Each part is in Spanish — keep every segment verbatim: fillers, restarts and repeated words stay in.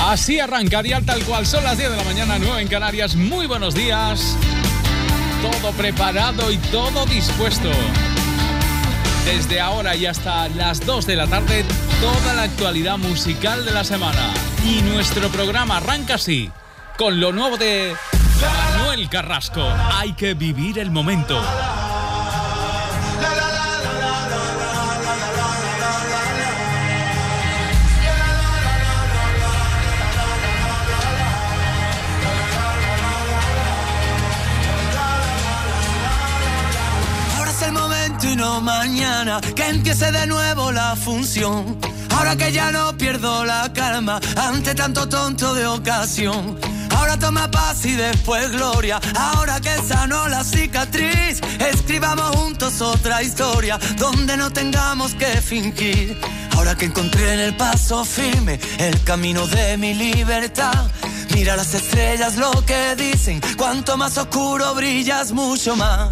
Así arrancaría tal cual. Son las diez de la mañana, nueve en Canarias. Muy buenos días. Todo preparado y todo dispuesto. Desde ahora y hasta las dos de la tarde, toda la actualidad musical de la semana. Y nuestro programa arranca así, con lo nuevo de Manuel Carrasco. Hay que vivir el momento. Y no mañana, que empiece de nuevo la función. Ahora que ya no pierdo la calma ante tanto tonto de ocasión. Ahora toma paz y después gloria. Ahora que sanó la cicatriz, escribamos juntos otra historia donde no tengamos que fingir. Ahora que encontré en el paso firme el camino de mi libertad. Mira las estrellas lo que dicen, cuanto más oscuro brillas mucho más.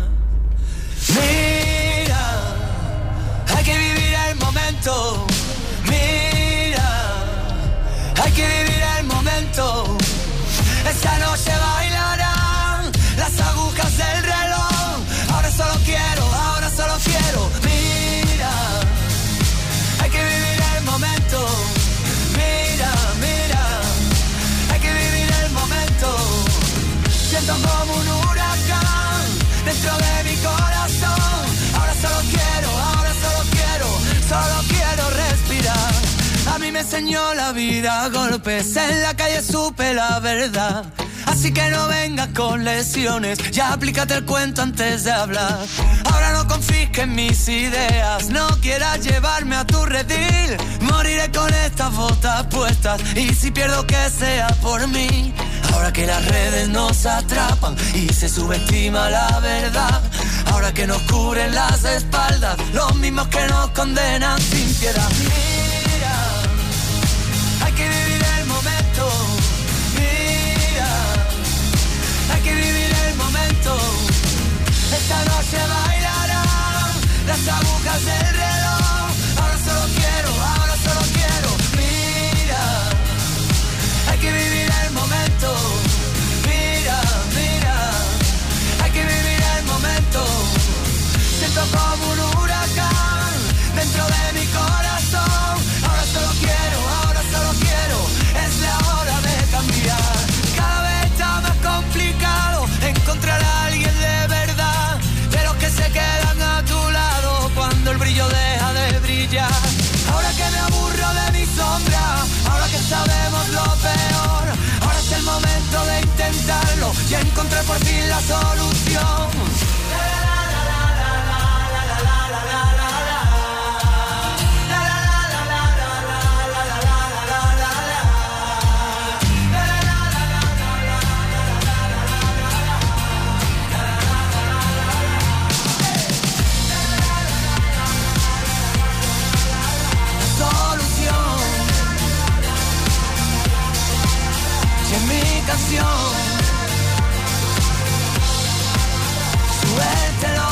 Mira, hay que vivir el momento. Mira, hay que vivir el momento. Esta noche bailarán las agujas del reloj. Ahora solo quiero, ahora solo quiero. Mira, hay que vivir el momento. Mira, mira, hay que vivir el momento. Siento como un huracán dentro de mi corazón. Ahora solo quiero, ahora solo quiero, solo quiero respirar. A mí me enseñó la vida a golpes, en la calle supe la verdad. Así que no vengas con lesiones, ya aplícate el cuento antes de hablar. Ahora no confisques mis ideas, no quieras llevarme a tu redil. Moriré con estas botas puestas, y si pierdo que sea por mí. Ahora que las redes nos atrapan y se subestima la verdad. Ahora que nos cubren las espaldas los mismos que nos condenan sin piedad. Mira, hay que vivir el momento. Mira, hay que vivir el momento. Esta noche bailarán las agujas del reloj. Ahora solo quiero, ahora solo quiero. Mira, hay que vivir el momento. Mira, mira, hay que vivir el momento. Siento como un huracán dentro de mi corazón. Ahora solo quiero, ahora solo quiero. Es la hora de cambiar. Cada vez está más complicado encontrar a alguien de verdad, de los que se quedan a tu lado cuando el brillo deja de brillar. Ahora que me aburro de mi sombra, ahora que sabemos lo peor, ahora es el momento de intentarlo. Ya encontré por fin la solución. Suéltelo.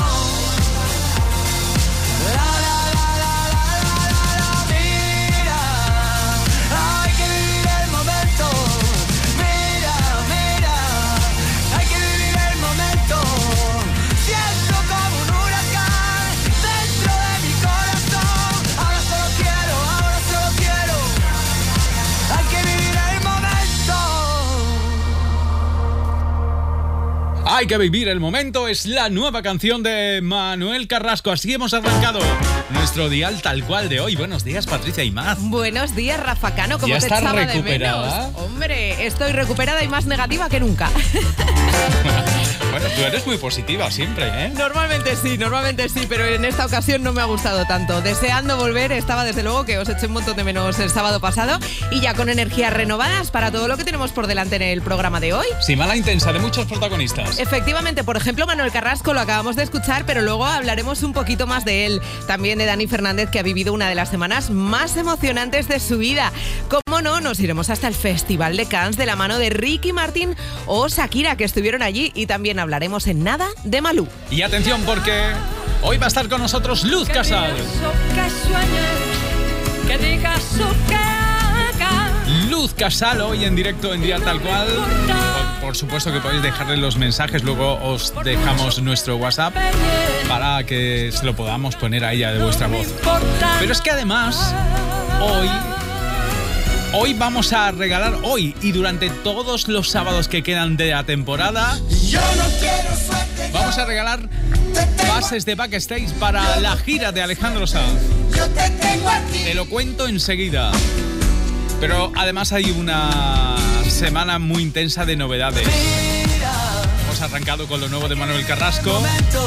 La, la, la, la, la, la, la, mira, hay que vivir el momento. Mira, mira, hay que vivir el momento. Siento como un huracán dentro de mi corazón. Ahora solo quiero, ahora solo quiero. Hay que vivir el momento. Hay que vivir el momento, es la nueva canción de Manuel Carrasco. Así hemos arrancado nuestro dial tal cual de hoy. Buenos días, Patricia Imaz. Buenos días, Rafa Cano. ¿Cómo ¿Ya te estás echaba recuperada? de menos? Hombre, estoy recuperada y más negativa que nunca. Bueno, tú eres muy positiva siempre, ¿eh? Normalmente sí, normalmente sí, pero en esta ocasión no me ha gustado tanto. Deseando volver, estaba desde luego que os eché un montón de menos el sábado pasado y ya con energías renovadas para todo lo que tenemos por delante en el programa de hoy. Sí, mala intensa, de muchos protagonistas. Efectivamente, por ejemplo, Manuel Carrasco lo acabamos de escuchar, pero luego hablaremos un poquito más de él. También de Dani Fernández, que ha vivido una de las semanas más emocionantes de su vida. Cómo no, nos iremos hasta el Festival de Cannes de la mano de Ricky Martin o Shakira, que estuvieron allí, y también hablaremos en nada de Malú. Y atención, porque hoy va a estar con nosotros Luz Casal. Que digas o que sueñes, que digas o que hagas. Luz Luz Casal hoy en directo en Día Tal Cual. Por, por supuesto que podéis dejarle los mensajes, luego os dejamos nuestro WhatsApp para que se lo podamos poner a ella de vuestra voz. Pero es que además, hoy, hoy vamos a regalar, hoy y durante todos los sábados que quedan de la temporada, vamos a regalar pases de backstage para la gira de Alejandro Sanz. Te lo cuento enseguida. Pero además hay una semana muy intensa de novedades. Hemos arrancado con lo nuevo de Manuel Carrasco.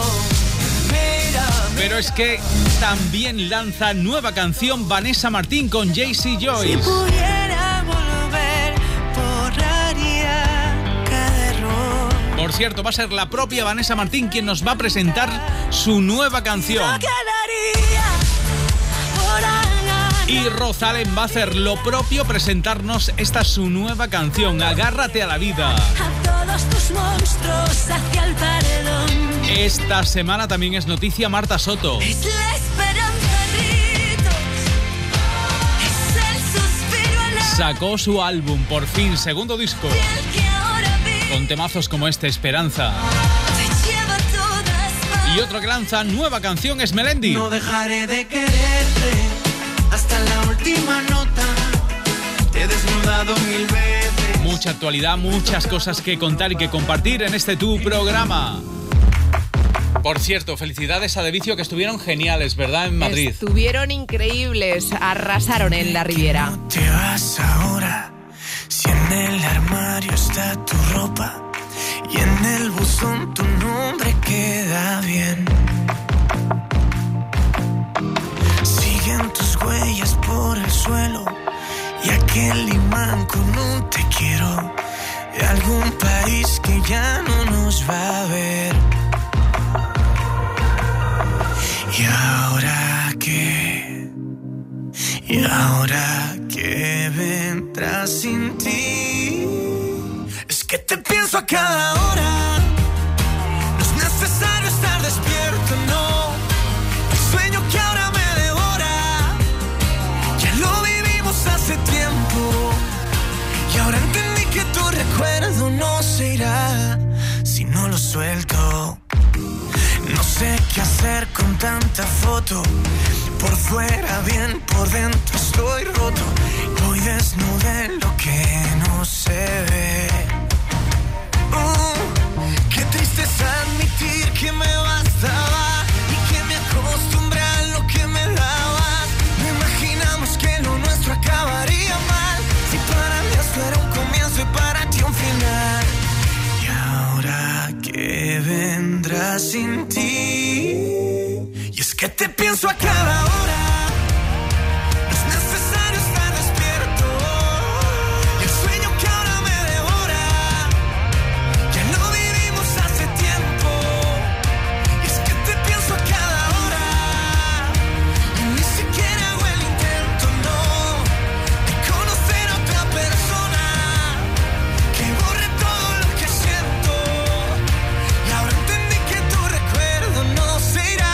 Pero es que también lanza nueva canción Vanessa Martín con Jaycee Joyce. Si pudiera volver, borraría cada error. Por cierto, va a ser la propia Vanessa Martín quien nos va a presentar su nueva canción. No quedaría por años. Y Rosalén va a hacer lo propio, presentarnos esta su nueva canción, Agárrate a la vida. A todos tus monstruos hacia el paredón. Esta semana también es noticia Marta Soto. Es la esperanza, gritos. Es el suspiro en la Sacó su álbum, por fin, segundo disco, piel que ahora vive. con temazos como este, Esperanza. Te lleva a todas partes. Y otro que lanza nueva canción es Melendi. No dejaré de quererte hasta la última nota. Te he desnudado mil veces. Mucha actualidad, muchas cosas que contar y que compartir en este tu programa. Por cierto, felicidades a De Vicio, que estuvieron geniales, ¿verdad? En Madrid. Estuvieron increíbles, arrasaron en la Riviera. ¿Por qué no te vas ahora? Si en el armario está tu ropa y en el buzón tu nombre queda bien. Siguen tus huellas por el suelo y aquel imán con un te quiero de algún país que ya no nos va a ver. ¿Y ahora qué? ¿Y ahora qué vendrá sin ti? Es que te pienso a cada hora. No es necesario estar despierto, no. El sueño que ahora me devora ya lo vivimos hace tiempo. Y ahora entendí que tu recuerdo no se irá si no lo suelto. No sé qué hacer con tanta foto. Por fuera bien, por dentro estoy roto. Voy desnudo en lo que no se ve. Uh, qué triste es admitir que me bastaba y que me acostumbré a lo que me dabas. No imaginamos que lo nuestro acabaría mal. Si para mí esto era un comienzo y para ti un final. Y ahora que vendrá sin ti. Y es que te pienso a cada hora. No es necesario estar despierto. Y el sueño que ahora me devora ya lo vivimos hace tiempo. Y es que te pienso a cada hora. Y ni siquiera hago el intento, no, de conocer a otra persona que borre todo lo que siento. Y ahora entendí que tu recuerdo no se irá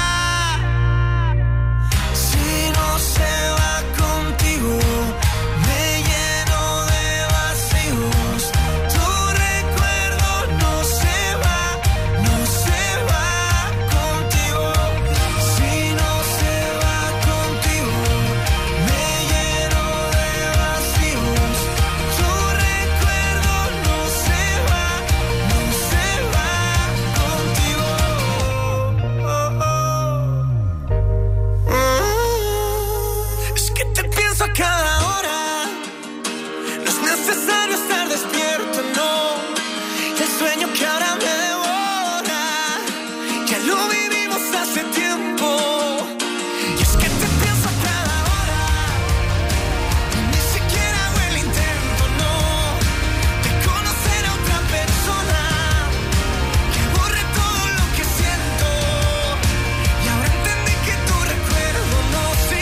si no se va contigo. Me lleno de vacíos. Tu recuerdo no se va, no se va contigo. Si no se va contigo, me lleno de vacíos. Tu recuerdo no se va, no se va contigo. Oh, oh. Oh. Es que te pienso a cada hora. No es necesario estar despierto, no. El sueño que ahora me devora ya lo vivimos hace tiempo. Y es que te pienso a cada hora. Y ni siquiera hago el intento, no, de conocer a otra persona que borre todo lo que siento. Y ahora entendí que tu recuerdo no se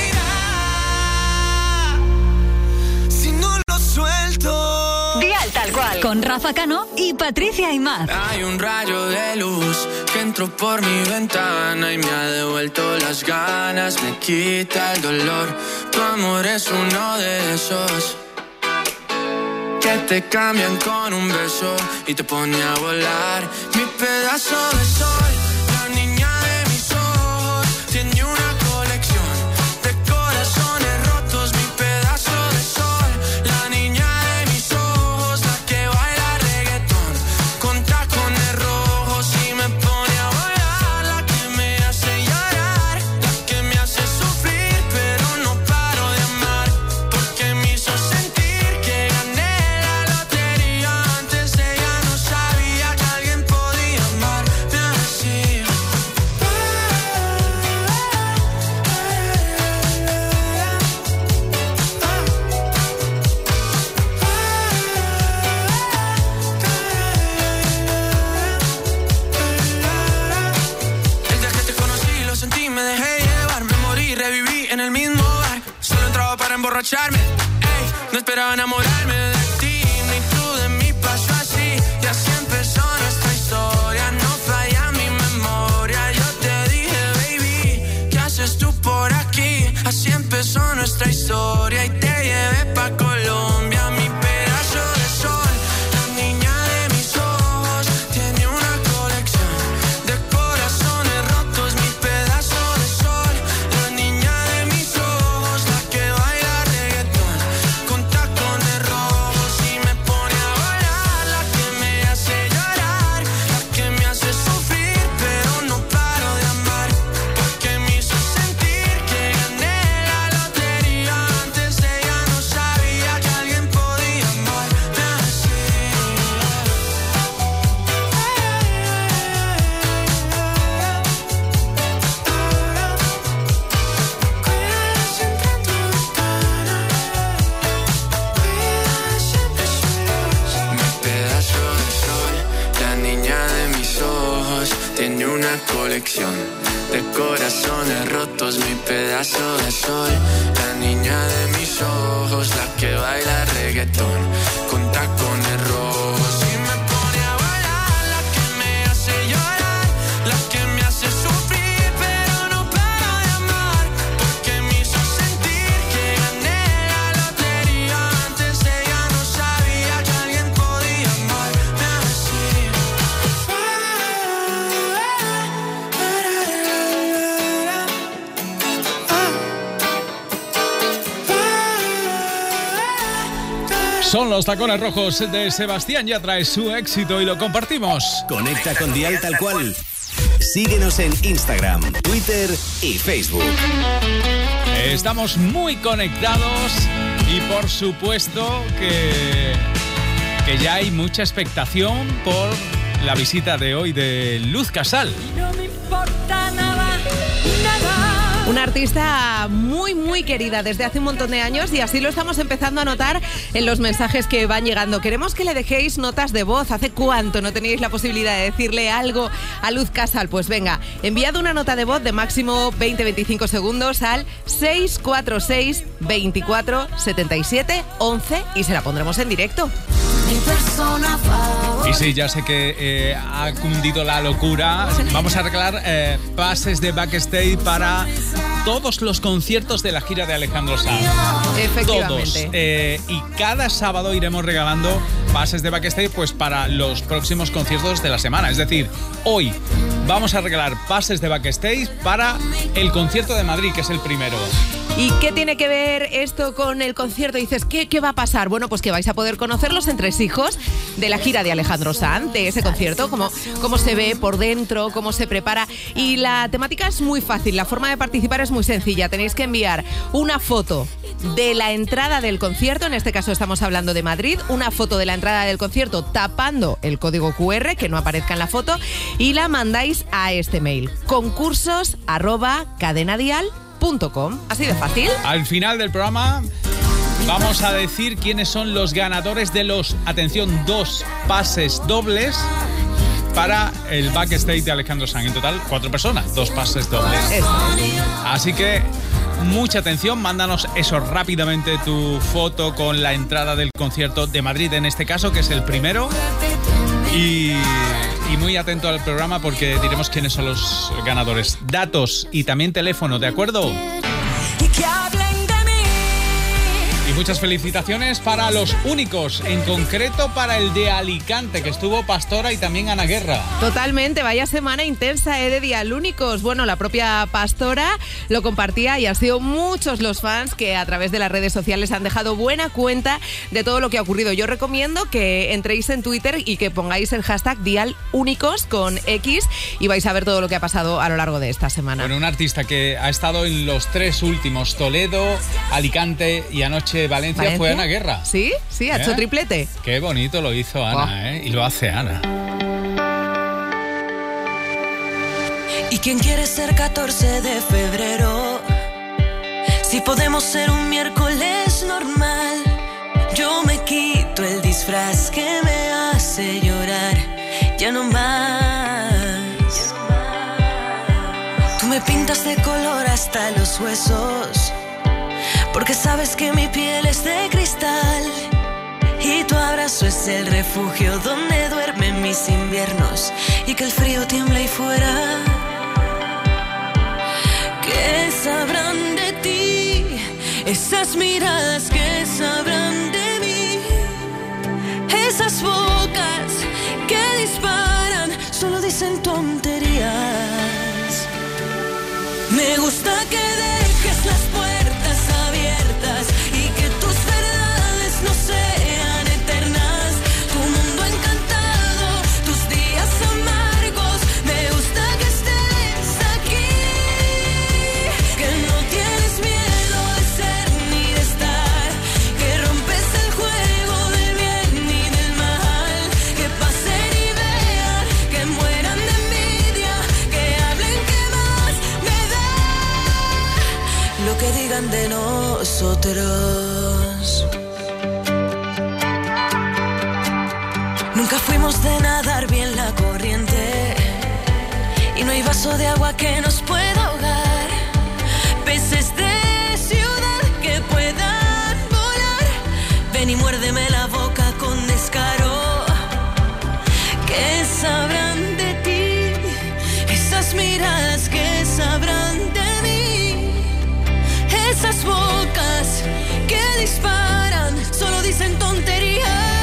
irá si no lo suelto. Día Tal Cual con Rafa Cano y Patricia Aimaz. Hay un rayo de luz que entró por mi ventana y me ha devuelto las ganas, me quita el dolor. Tu amor es uno de esos que te cambian con un beso y te pone a volar. Mi pedazo de sol, la niña de mis ojos, tiene una colección de corazones rotos. Mi pedazo de sol, la niña de mis ojos, la que baila reggaetón con tacones rojos y me pone a volar. La que me hace llorar, la que me hace sufrir, pero no paro de amar, porque me hizo sentir que gané la lotería. Antes ella no sabía que alguien podía amarme así. El día que te conocí lo sentí, me dejé llevar, me morí, reviví en el mismo bar. Solo entraba para emborracharme, ey, no esperaba enamorarme de ti, ni tú de mí, pasó así. Y así empezó nuestra historia, no falla mi memoria. Yo te dije, baby, ¿qué haces tú por aquí? Así empezó nuestra historia y te llevé pa' Colombia. Mi pedazo de sol, la niña de mis ojos, tiene una colección de corazones rotos. Mi pedazo de sol, la niña de mis ojos, la que baila reggaetón con tacones rojos y me pone a volar. La que me hace llorar, la que me hace sufrir, pero no paro de amar, porque me hizo sentir que gané la lotería. Antes ella no sabía que alguien podía amarme así. Cuida siempre tu ventana, cuida siempre su luz. Mi pedazo de sol, la niña de mis ojos, tiene una colección de corazones rotos. Mi pedazo de sol, la niña de mis ojos, la que baila reggaetón con tacones rojos y me pone a volar. La que me hace llorar, la que me hace sufrir, pero no paro de amar, porque me hizo sentir que gané la lotería. Antes ella no sabía que alguien podía amarme así. Son los Tacones Rojos de Sebastián Yatra, es su éxito y lo compartimos. Conecta con Dial Tal Cual. Síguenos en Instagram, Twitter y Facebook. Estamos muy conectados y por supuesto que, que ya hay mucha expectación por la visita de hoy de Luz Casal. No me importa nada, nada. Una artista muy, muy querida desde hace un montón de años y así lo estamos empezando a notar en los mensajes que van llegando. Queremos que le dejéis notas de voz. ¿Hace cuánto no teníais la posibilidad de decirle algo a Luz Casal? Pues venga, enviad una nota de voz de máximo veinte a veinticinco segundos al seis cuatro seis, veinticuatro, setenta y siete, once y se la pondremos en directo. Y sí, ya sé que eh, ha cundido la locura. Vamos a regalar eh, pases de backstage para todos los conciertos de la gira de Alejandro Sanz. Efectivamente. Todos. Eh, y cada sábado iremos regalando pases de backstage pues para los próximos conciertos de la semana. Es decir, hoy vamos a regalar pases de backstage para el concierto de Madrid, que es el primero. ¿Y qué tiene que ver esto con el concierto? Dices, ¿qué, qué va a pasar? Bueno, pues que vais a poder conocer los entresijos de la gira de Alejandro Sanz, de ese concierto, cómo, cómo se ve por dentro, cómo se prepara. Y la temática es muy fácil, la forma de participar es muy sencilla. Tenéis que enviar una foto de la entrada del concierto, en este caso estamos hablando de Madrid, una foto de la entrada del concierto tapando el código cu erre, que no aparezca en la foto, y la mandáis a este mail, concursos arroba cadenadial punto com. Así de fácil. Al final del programa vamos a decir quiénes son los ganadores de los, atención, dos pases dobles para el backstage de Alejandro Sanz. En total, cuatro personas, dos pases dobles. Eso. Así que mucha atención, mándanos eso rápidamente, tu foto con la entrada del concierto de Madrid, en este caso, que es el primero. Y, y muy atento al programa porque diremos quiénes son los ganadores. Datos y también teléfono, ¿de acuerdo? Y que hablen de mí. Y muchas felicitaciones para los únicos, en concreto para el de Alicante, que estuvo Pastora y también Ana Guerra. Totalmente, vaya semana intensa, ¿eh? De Dial Únicos. Bueno, la propia Pastora lo compartía y han sido muchos los fans que a través de las redes sociales han dejado buena cuenta de todo lo que ha ocurrido. Yo recomiendo que entréis en Twitter y que pongáis el hashtag Dial Únicos con X y vais a ver todo lo que ha pasado a lo largo de esta semana. Bueno, un artista que ha estado en los tres últimos, Toledo, Alicante y anoche Valencia, ¿Valencia? Fue Ana Guerra. Sí, sí, ha ¿Eh? hecho triplete. Qué bonito lo hizo Ana, oh. ¿eh? Y lo hace Ana. ¿Y quién quiere ser catorce de febrero? Si podemos ser un miércoles normal. Yo me quito el disfraz que me hace llorar. Ya no más. Tú me pintas de color hasta los huesos, porque sabes que mi piel es de cristal. Y tu abrazo es el refugio donde duermen mis inviernos. Y que el frío tiembla ahí fuera. ¿Qué sabrán de ti? Esas miradas que sabrán de mí. Esas bocas que disparan solo dicen tonterías. Me gusta que dejes las puertas abiertas y que tus verdades no sean eternas. Tu mundo encantado, tus días amargos. Me gusta que estés aquí, que no tienes miedo de ser ni de estar, que rompes el juego del bien y del mal. Que pasen y vean, que mueran de envidia, que hablen, que más me da lo que digan de nosotros. Nunca fuimos de nadar bien la corriente y no hay vaso de agua que nos pueda ahogar. Peces de ciudad que puedan volar. Ven y muérdeme la boca con descaro. ¿Qué sabrán de ti? Esas miradas que sabrán de mí. Esas bocas que disparan solo dicen tonterías.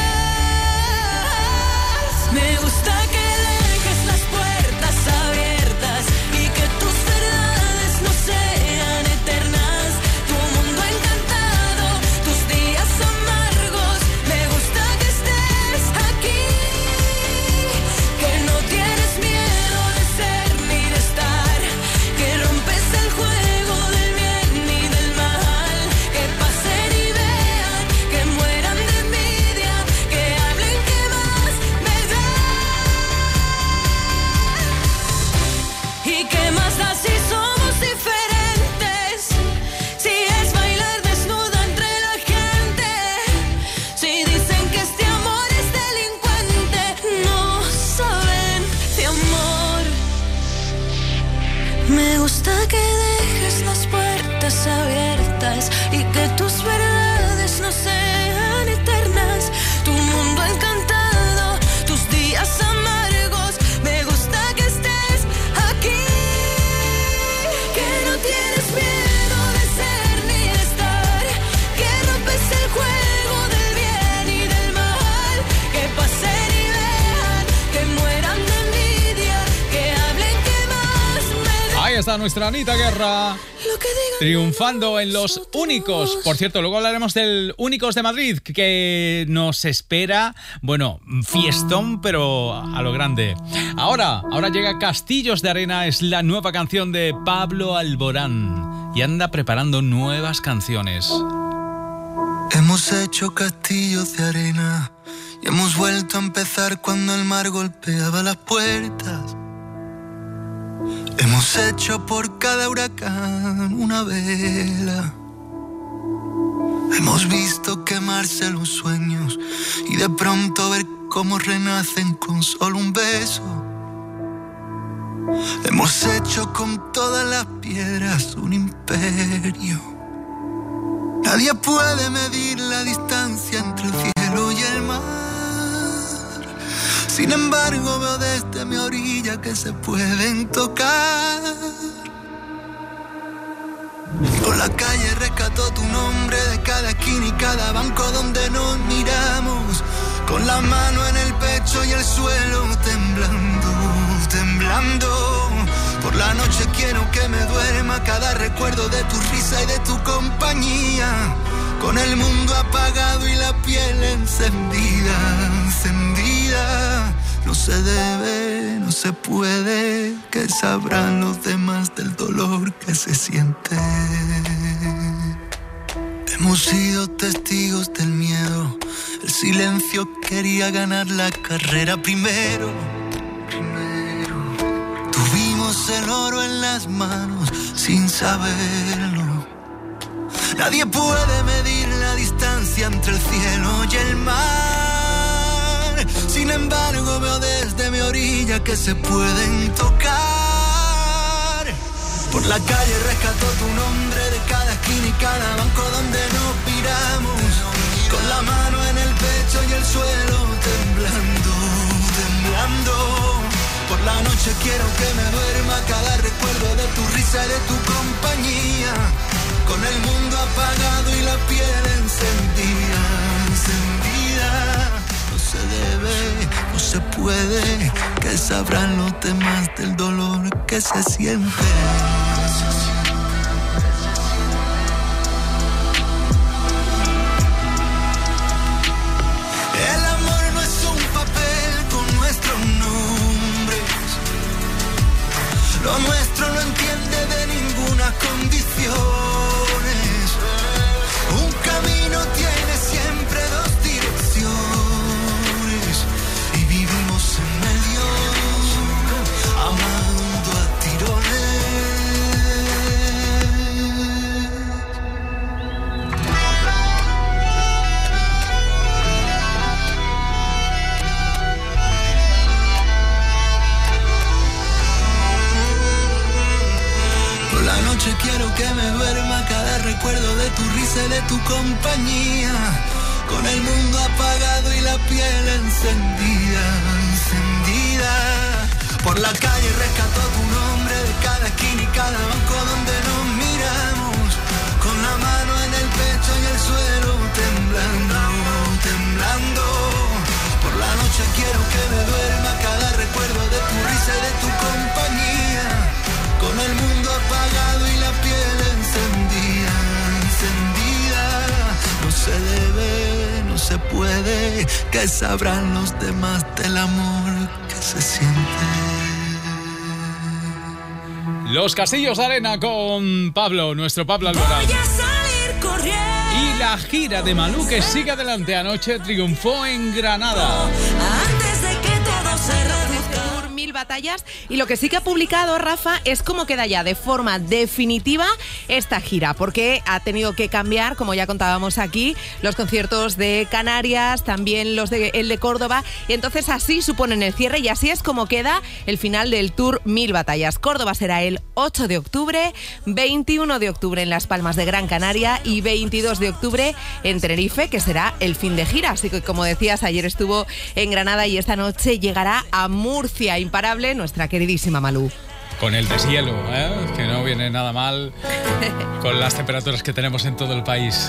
Me gusta que dejes las puertas abiertas y que tus verdades no sean eternas. Tu mundo encantado, tus días amargos. Me gusta que estés aquí, que no tienes miedo de ser ni de estar, que rompes el juego del bien y del mal. Que pasen y vean, que mueran de envidia, que hablen, que más me da. ¿Y qué más da si somos diferentes? Si es bailar desnuda entre la gente. Si dicen que este amor es delincuente, no saben de amor. Me gusta que dejes las puertas abiertas y que tus verdades no sean eternas. Tu mundo encantado, tus días amargos. Me gusta que estés aquí, que no tienes miedo de ser ni de estar, que rompes el juego del bien y del mal. Que pasen y vean, que mueran de envidia, que hablen, que más me da Ahí está nuestra Anita Guerra, lo que digan. triunfando en los únicos. Por cierto, luego hablaremos del Únicos de Madrid, que nos espera, bueno, fiestón, pero a lo grande. Ahora, ahora llega Castillos de Arena, es la nueva canción de Pablo Alborán y anda preparando nuevas canciones. Hemos hecho castillos de arena y hemos vuelto a empezar cuando el mar golpeaba las puertas. Hemos hecho por cada huracán una vela. Hemos visto quemarse los sueños y de pronto ver cómo renacen con solo un beso. Hemos hecho con todas las piedras un imperio. Nadie puede medir la distancia entre el cielo y el mar. Sin embargo, veo desde mi orilla que se pueden tocar. Por la calle rescató tu nombre de cada esquina y cada banco donde nos miramos, con la mano en el pecho y el suelo temblando, temblando. Por la noche quiero que me duerma cada recuerdo de tu risa y de tu compañía, con el mundo apagado y la piel encendida, encendida. No se debe, no se puede, que sabrán los demás del dolor que se siente. Hemos sido testigos del miedo, el silencio quería ganar la carrera primero. Primero. Tuvimos el oro en las manos sin saberlo. Nadie puede medir la distancia entre el cielo y el mar. Sin embargo, veo desde mi orilla que se pueden tocar. Por la calle rescató tu nombre de cada esquina y cada banco donde nos miramos, con la mano en el pecho y el suelo temblando, temblando. Por la noche quiero que me duerma cada recuerdo de tu risa y de tu compañía, con el mundo apagado y la piel encendida, encendida. No se debe, no se puede, que sabrán los demás del dolor que se siente. El amor no es un papel con nuestros nombres, lo nuestro no entiende de ninguna condición. Un camino tiene siempre dos direcciones y vivimos en medio, amando a tirones. Por la noche quiero que me duerma cada recuerdo de tu risa y de tu compañía, con el mundo apagado y la piel encendida, encendida. Por la calle rescató tu nombre de cada esquina y cada banco donde nos miramos, con la mano en el pecho y el suelo temblando, temblando. Por la noche quiero que me duerma cada recuerdo de tu risa y de tu compañía, con el mundo apagado y la piel encendida, encendida. No se debe, no se puede, que sabrán los demás del amor que se siente. Los Castillos de Arena con Pablo, nuestro Pablo Alborán. Voy a salir corriendo. Y la gira de Malú que sigue adelante. Anoche triunfó en Granada. Antes de que todo se reduzca. Mil batallas. Y lo que sí que ha publicado Rafa es cómo queda ya de forma definitiva esta gira, porque ha tenido que cambiar, como ya contábamos aquí, los conciertos de Canarias, también los de el de Córdoba, y entonces así suponen el cierre y así es como queda el final del tour Mil Batallas. Córdoba será el ocho de octubre, veintiuno de octubre en Las Palmas de Gran Canaria y veintidós de octubre en Tenerife, que será el fin de gira. Así que, como decías, ayer estuvo en Granada y esta noche llegará a Murcia. Imparable nuestra queridísima Malú. Con el deshielo, ¿eh? Que no viene nada mal con las temperaturas que tenemos en todo el país.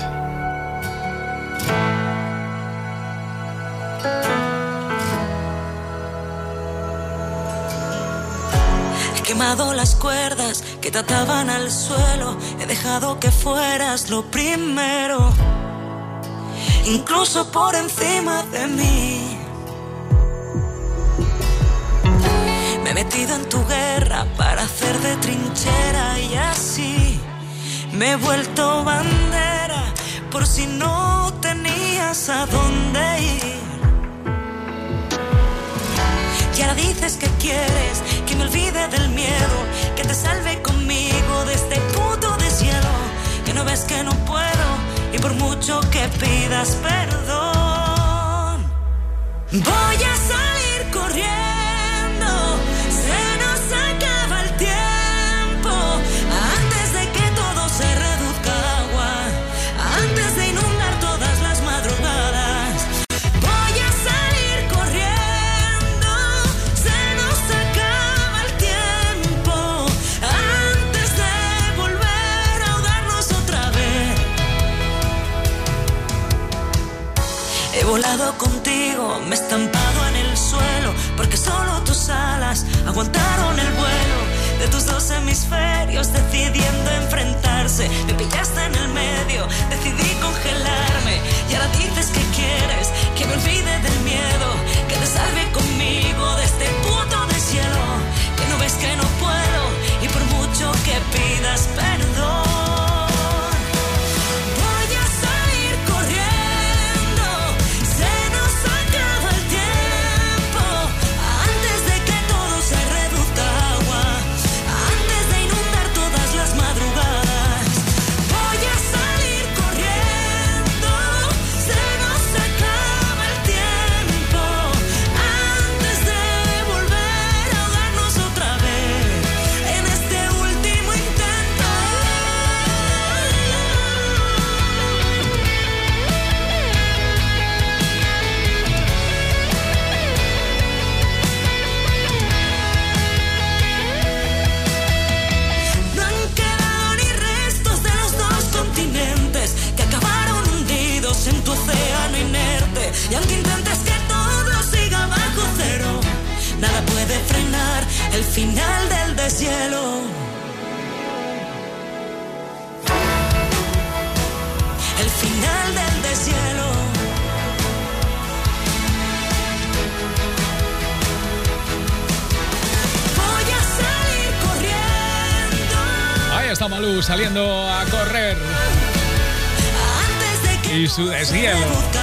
He quemado las cuerdas que te ataban al suelo. He dejado que fueras lo primero, incluso por encima de mí. Me he metido en tu guerra para hacer de trinchera y así me he vuelto bandera por si no tenías a dónde ir. Y ahora dices que quieres que me olvide del miedo, que te salve conmigo de este puto deshielo, que no ves que no puedo y por mucho que pidas perdón voy a salir corriendo. Se nos acaba el tiempo antes de que todo se reduzca a agua, antes de inundar todas las madrugadas. Voy a salir corriendo, se nos acaba el tiempo antes de volver a ahogarnos. He volado contigo, me he estampado en el suelo, porque solo tus alas aguantaron el vuelo de tus dos hemisferios, decidiendo enfrentarse. Me pillaste en el medio, decidí congelarme, y ahora dices que quieres que me olvide del miedo, que te salve conmigo de este puto deshielo, que no ves que no puedo, y por mucho que pidas perdón, y aunque intentes que todo siga bajo cero, nada puede frenar el final del deshielo. El final del deshielo. Voy a salir corriendo. Ahí está Malú saliendo a correr. Antes de que y su deshielo.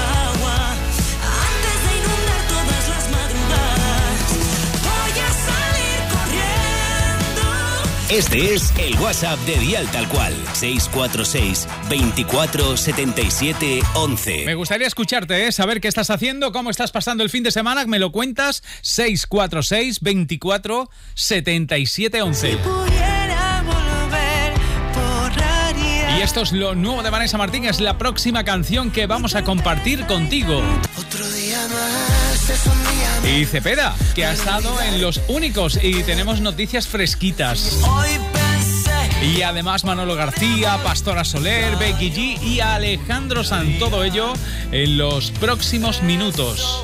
Este es el WhatsApp de Dial Tal Cual. seis cuatro seis, veinticuatro, setenta y siete, once. Me gustaría escucharte, ¿eh? Saber qué estás haciendo, cómo estás pasando el fin de semana. Me lo cuentas. seis cuatro seis, veinticuatro, setenta y siete, once. Si pudiera volver, borraría. Y esto es lo nuevo de Vanessa Martín. Es la próxima canción que vamos a compartir contigo. Otro día más, es un día más. Y Cepeda, que ha estado en Los Únicos, y tenemos noticias fresquitas. Hoy pensé. Y además Manolo García, Pastora Soler, Becky G y Alejandro Sanz. Todo ello en los próximos minutos.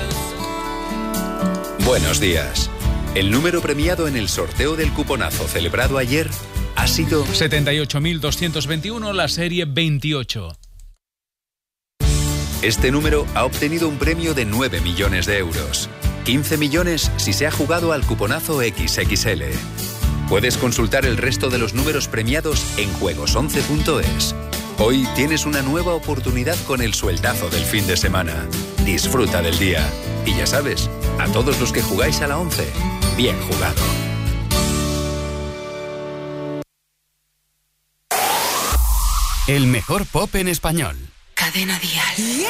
Buenos días. El número premiado en el sorteo del cuponazo celebrado ayer ha sido setenta y ocho mil doscientos veintiuno, la serie veintiocho. Este número ha obtenido un premio de nueve millones de euros. quince millones si se ha jugado al cuponazo equis equis ele. Puedes consultar el resto de los números premiados en juegos once punto es. Hoy tienes una nueva oportunidad con el sueldazo del fin de semana. Disfruta del día. Y ya sabes, a todos los que jugáis a la once, bien jugado. El mejor pop en español. Cadena Dial.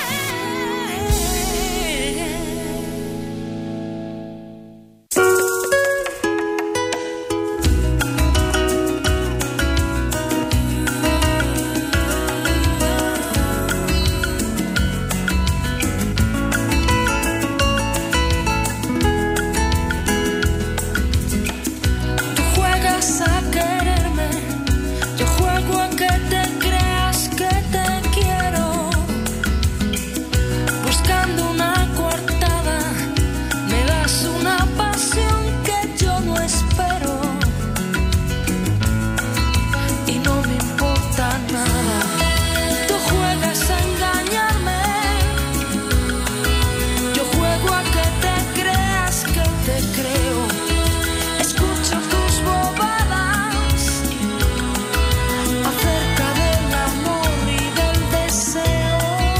Tú juegas a quererme, yo juego a que te creas que te quiero. Buscando una coartada, me das una pasión que yo no espero. Y no me importa nada. Tú juegas a engañarme, yo juego a que te creas que te creo. Escucho tus bobadas acerca del amor y del deseo.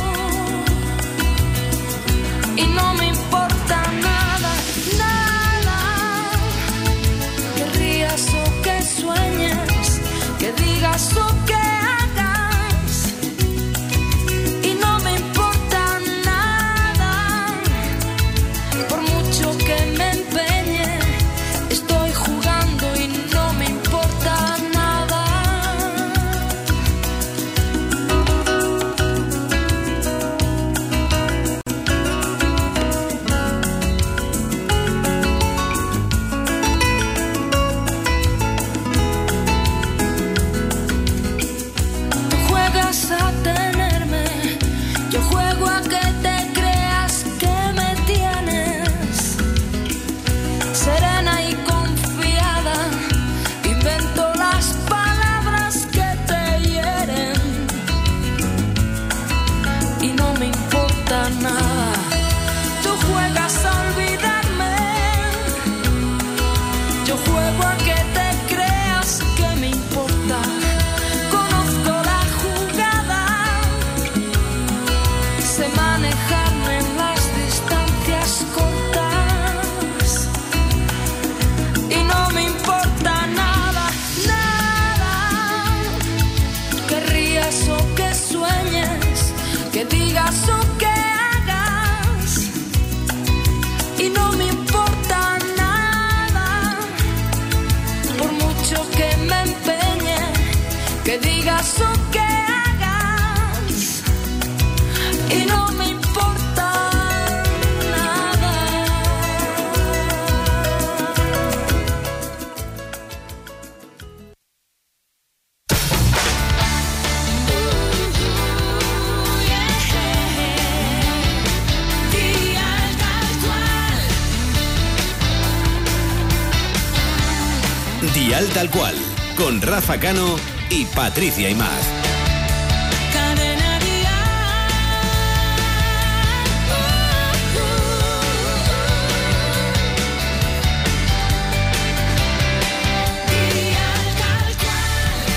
Y no me importa nada, nada. Que rías o que sueñes, que digas o que hagas. Y no me importa nada. Por mucho que me empeñe, estoy jugando y no me importa nada. Tú juegas a tenerme, yo juego a que importa nada. Tú juegas a olvidarme, yo juego a que te creas que me importa. Conozco la jugada, sé manejarme en las distancias cortas y no me importa nada, nada. Que rías o que sueñes, que digas o que hagas y no me importa nada. Por mucho que me empeñe, que digas o que hagas y no me importa nada. Dial Tal Cual, con Rafa Cano y Patricia Imaz. Cadena Dial. Dial Tal Cual.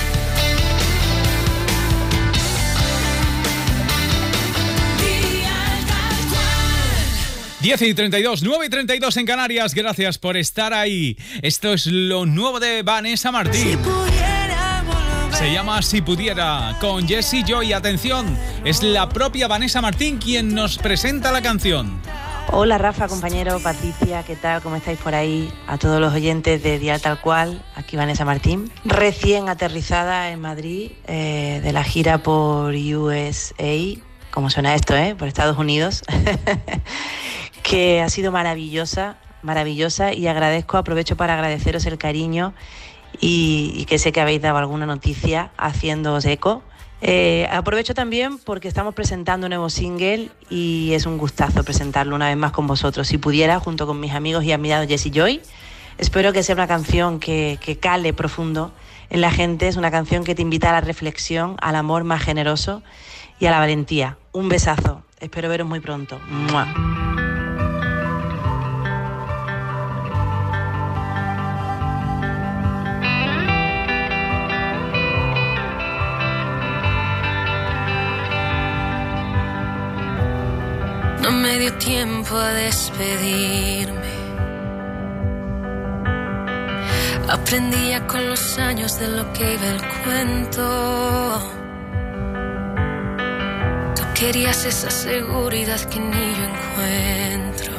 Dial Tal Cual. diez y treinta y dos, nueve y treinta y dos en Canarias. Gracias por estar ahí. Esto es lo nuevo de Vanessa Martín. Se llama Si Pudiera, con Jessie Joy. Atención, es la propia Vanessa Martín quien nos presenta la canción. Hola Rafa, compañero, Patricia, ¿qué tal? ¿Cómo estáis por ahí? A todos los oyentes de Dial Tal Cual, aquí Vanessa Martín. Recién aterrizada en Madrid, eh, de la gira por U S A, como suena esto, ¿eh? Por Estados Unidos, que ha sido maravillosa, maravillosa, y agradezco, aprovecho para agradeceros el cariño y, y que sé que habéis dado alguna noticia haciéndoos eco. Eh, aprovecho también porque estamos presentando un nuevo single y es un gustazo presentarlo una vez más con vosotros. Si pudiera, junto con mis amigos y admirados Jessie Joy. Espero que sea una canción que, que cale profundo en la gente. Es una canción que te invita a la reflexión, al amor más generoso y a la valentía. Un besazo. Espero veros muy pronto. ¡Mua! No me dio tiempo a despedirme. Aprendía con los años de lo que iba el cuento. Tú querías esa seguridad que ni yo encuentro.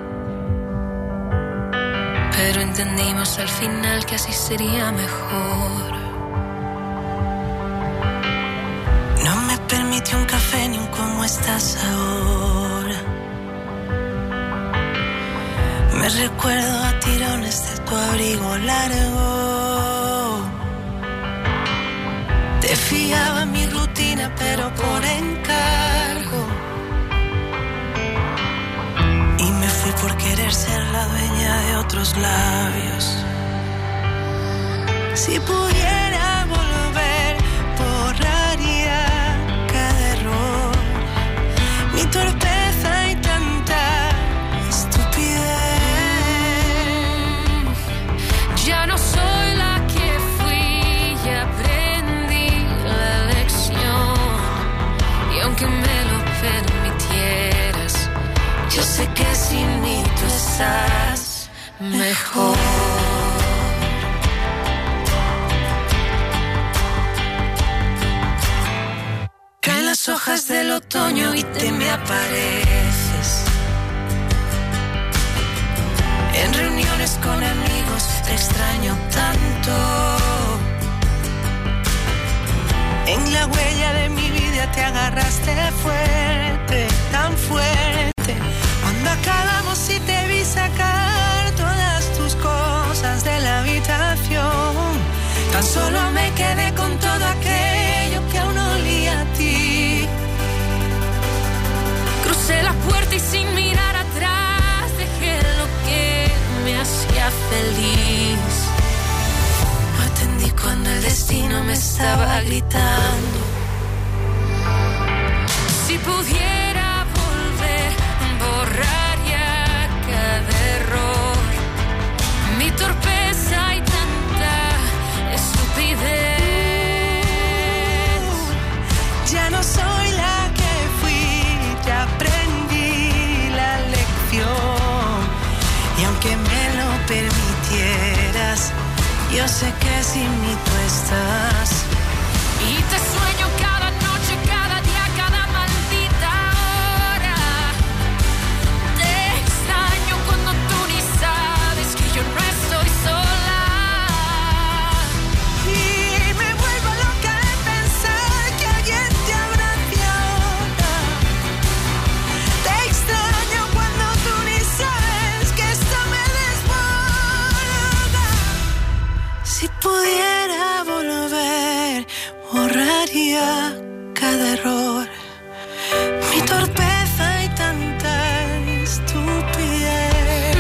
Pero entendimos al final que así sería mejor. No me permitió un café ni un cómo estás ahora. Me recuerdo a tirones de tu abrigo largo. Te fiaba mi rutina pero por encargo. Y me fui por querer ser la dueña de otros labios. Si pudiera volver, borraría cada error, mi torpeza y tanta estupidez. Ya no soy la que fui y aprendí la lección. Y aunque me lo permitieras, yo sé que sin mí tú estás mejor. Caen las hojas del otoño y te me apareces. En reuniones con amigos te extraño tanto. En la huella de mi vida te agarraste fuerte, tan fuerte. Cuando acabamos y te vi sacar todas tus cosas de la habitación, tan solo me quedé con todo aquello que aún olía a ti. Crucé la puerta y sin mirar atrás dejé lo que me hacía feliz. No atendí cuando el destino me estaba gritando. Si pudiera volver, Yo sé que sin mí tú estás. Y te sueño cada noche, cada día, cada maldita hora. Te extraño cuando tú ni sabes que yo no estoy sola. Y me vuelvo loca de pensar que alguien te abrace ahora. Te extraño cuando tú ni sabes que esto me desborda. Si pudiera volver, borraría cada error, mi torpeza y tanta estupidez.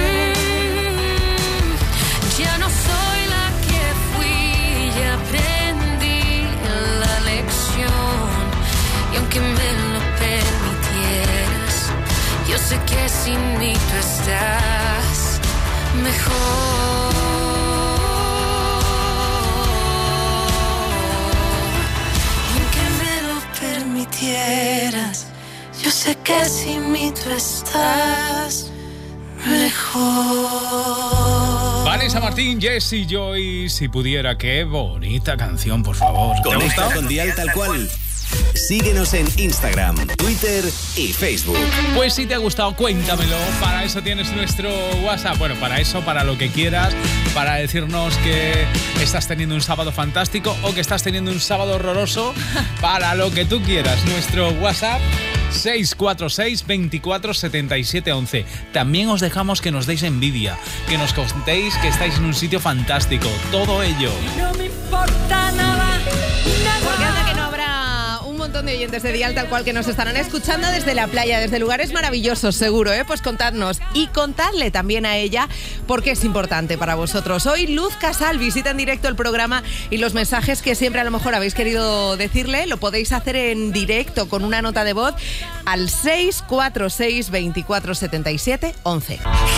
Mm, ya no soy la que fui, ya aprendí la lección. Y aunque me lo permitieras, yo sé que sin mí tú estás mejor. Yo sé que sin mí tú estás mejor. Vanessa Martín, Jessie Joy, si pudiera, qué bonita canción, por favor. ¿Te ha Conecta gustado? con Dial Tal Cual. Síguenos en Instagram, Twitter y Facebook. Pues si te ha gustado, cuéntamelo. Para eso tienes nuestro WhatsApp. Bueno, para eso, para lo que quieras. Para decirnos que estás teniendo un sábado fantástico o que estás teniendo un sábado horroroso. Para lo que tú quieras. Nuestro WhatsApp seis cuatro seis, veinticuatro, setenta y siete, once. También os dejamos que nos deis envidia. Que nos contéis que estáis en un sitio fantástico. Todo ello. No me importa nada, nada. Porque anda que no habrá un montón de oyentes de Dial Tal Cual que nos estarán escuchando desde la playa, desde lugares maravillosos, seguro, ¿eh? Pues contadnos y contadle también a ella porque es importante para vosotros. Hoy Luz Casal visita en directo el programa y los mensajes que siempre a lo mejor habéis querido decirle lo podéis hacer en directo con una nota de voz al seis cuatro seis, veinticuatro, setenta y siete, once.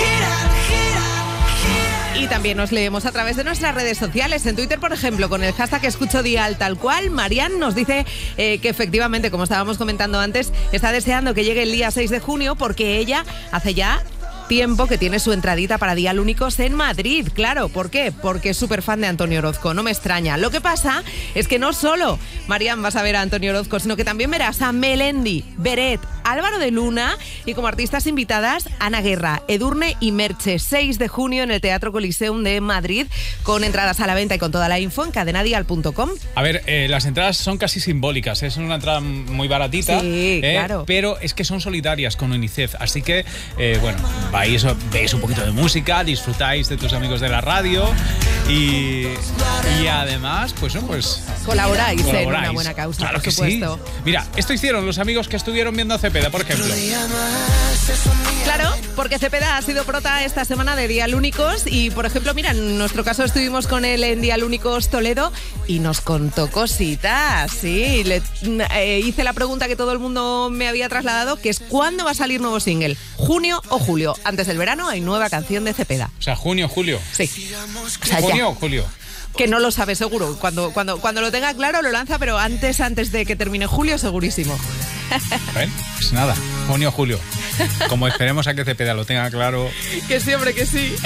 Y también nos leemos a través de nuestras redes sociales. En Twitter, por ejemplo, con el hashtag Escucho Dial Tal Cual, Marian nos dice eh, que efectivamente, como estábamos comentando antes, está deseando que llegue el día seis de junio porque ella hace ya tiempo que tiene su entradita para Dial Únicos en Madrid. Claro, ¿por qué? Porque es súper fan de Antonio Orozco, no me extraña. Lo que pasa es que no solo, Marian, vas a ver a Antonio Orozco, sino que también verás a Melendi, Beret, Álvaro de Luna y como artistas invitadas, Ana Guerra, Edurne y Merche. seis de junio en el Teatro Coliseum de Madrid, con entradas a la venta y con toda la info en cadena dial punto com. A ver, eh, las entradas son casi simbólicas, ¿eh? Es una entrada muy baratita, sí, eh, claro. Pero es que son solidarias con UNICEF, así que, eh, bueno, vais, veis un poquito de música, disfrutáis de tus amigos de la radio y, y además, pues, ¿no? pues colaboráis, colaboráis en una buena causa, claro por que supuesto. Sí. Mira, esto hicieron los amigos que estuvieron viendo a Cepeda, por ejemplo. Claro, porque Cepeda ha sido prota esta semana de Dial Únicos y, por ejemplo, mira, en nuestro caso estuvimos con él en Dial Únicos Toledo y nos contó cositas, sí. Le, eh, hice la pregunta que todo el mundo me había trasladado, que es ¿cuándo va a salir nuevo single? ¿Junio o julio? Antes del verano hay nueva canción de Cepeda. O sea, junio, julio. Sí. O sea, ¿Junio ya. o julio? Que no lo sabe seguro. Cuando, cuando, cuando lo tenga claro lo lanza, pero antes, antes de que termine julio, segurísimo. ¿Ven? Pues nada, junio o julio. Como esperemos a que Cepeda lo tenga claro. Que sí, hombre, que sí.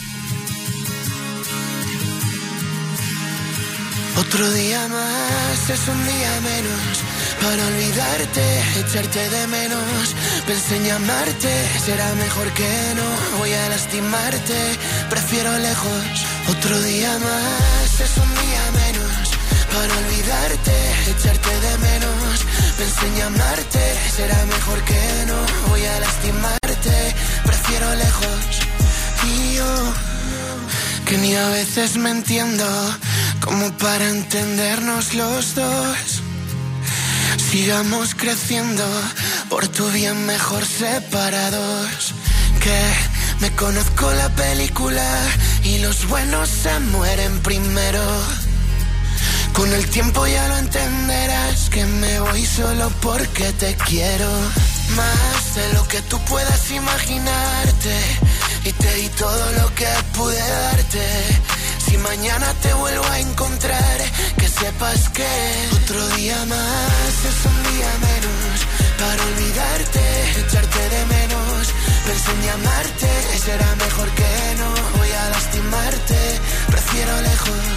Otro día más es un día menos para olvidarte, echarte de menos. Pensé en llamarte, será mejor que no voy a lastimarte, prefiero lejos. Otro día más es un día menos para olvidarte, echarte de menos. Pensé en llamarte, será mejor que no voy a lastimarte, prefiero lejos. Y yo, que ni a veces me entiendo, como para entendernos los dos. Sigamos creciendo, por tu bien mejor separados. Que me conozco la película y los buenos se mueren primero. Con el tiempo ya lo entenderás, que me voy solo porque te quiero. Más de lo que tú puedas imaginarte, y te di todo lo que pude darte. Si mañana te vuelvo a encontrar, que sepas que otro día más es un día menos para olvidarte, echarte de menos. Pensé en llamarte, será mejor que no voy a lastimarte, prefiero lejos.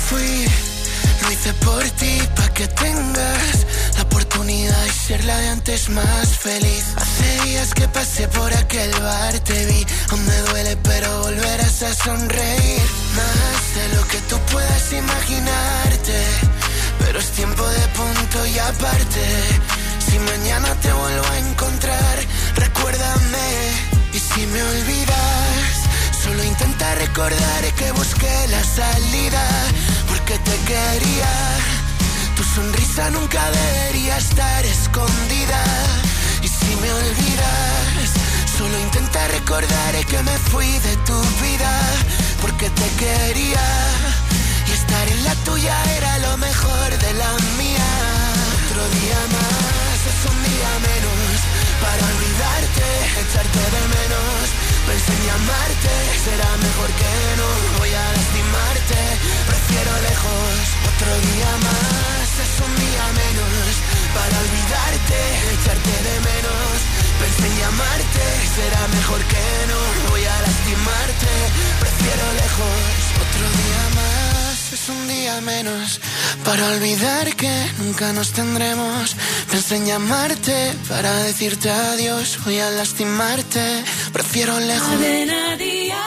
fui, lo hice por ti, pa' que tengas la oportunidad de ser la de antes más feliz. Hace días que pasé por aquel bar, te vi, aún me duele pero volverás a sonreír. Más de lo que tú puedas imaginarte, pero es tiempo de punto y aparte. Si mañana te vuelvo a encontrar, recuérdame. Y si me olvidas, solo intenta recordar que busqué la salida, porque te quería. Tu sonrisa nunca debería estar escondida. Y si me olvidas, solo intenta recordar que me fui de tu vida, porque te quería. Y estar en la tuya era lo mejor de la mía. Otro día más es un día menos para olvidarte, echarte de menos. Pensé en llamarte, será mejor que no. Voy a lastimarte, prefiero lejos. Otro día más es un día menos para olvidarte, echarte de menos. Pensé en llamarte, será mejor que no. Voy a lastimarte, prefiero lejos. Otro día más es un día menos para olvidar que nunca nos tendremos. Pensé en llamarte para decirte adiós. Voy a lastimarte, prefiero lejos. Cadena Dial.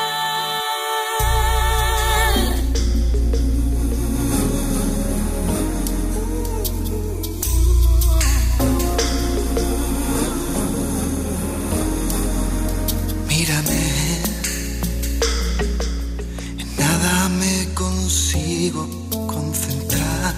Mírame, en nada me consigo concentrar.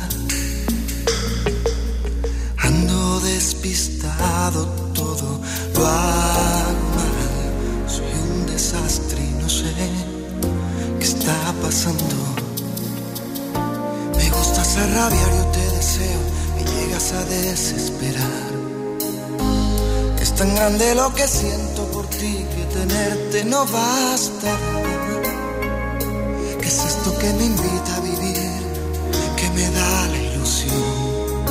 Ando despistado, todo lo hago mal. Soy un desastre y no sé qué está pasando. Me gustas a rabiar, yo te deseo, me llegas a desesperar. Es tan grande lo que siento por ti que tenerte no basta. ¿Qué es esto que me invita a vivir, que me da la ilusión?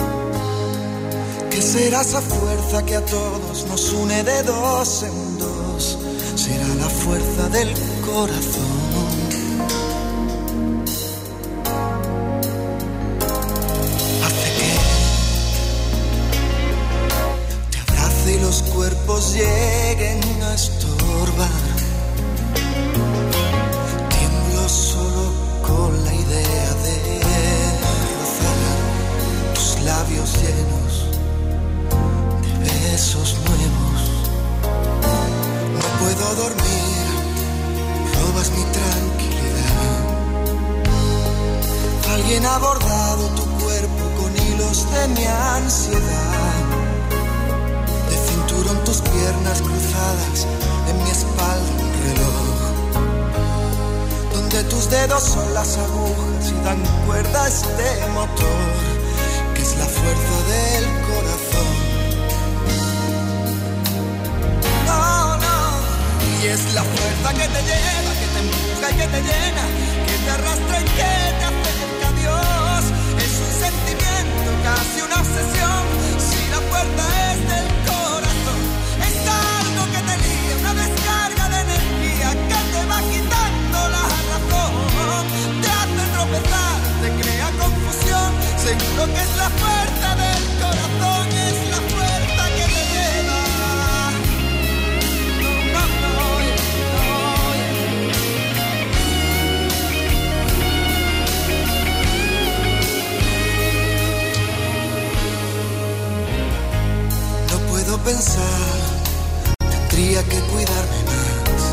¿Qué será esa fuerza que a todos nos une de dos en dos? Será la fuerza del corazón. Hace que te abrace y los cuerpos lleguen a estorbar. Tiemblo solo con la idea de rozar tus labios llenos de besos nuevos. No puedo dormir, robas mi tranquilidad. Alguien ha bordado tu cuerpo con hilos de mi ansiedad. De cinturón tus piernas cruzadas, en mi espalda un reloj, donde tus dedos son las agujas y dan cuerda a este motor, que es la fuerza del corazón. No, no, y es la fuerza que te lleva, que te empuja y que te llena, que te arrastra y que te acerca a Dios. Es un sentimiento, casi una obsesión, si la fuerza es del corazón. Es algo que te lía, una descarga de energía que te va quitando la razón. Te hace tropezar, te crea confusión. Seguro que es la fuerza del corazón, es la fuerza que te lleva. No, no, no, no. No puedo pensar, tendría que cuidarme más.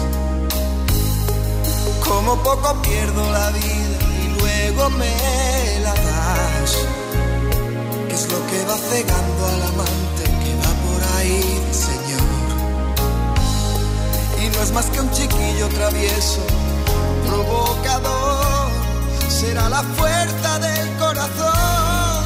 Como poco pierdo la vida y luego me la das. ¿Qué es lo que va cegando al amante que va por ahí, Señor? Y no es más que un chiquillo travieso, provocador. Será la fuerza del corazón.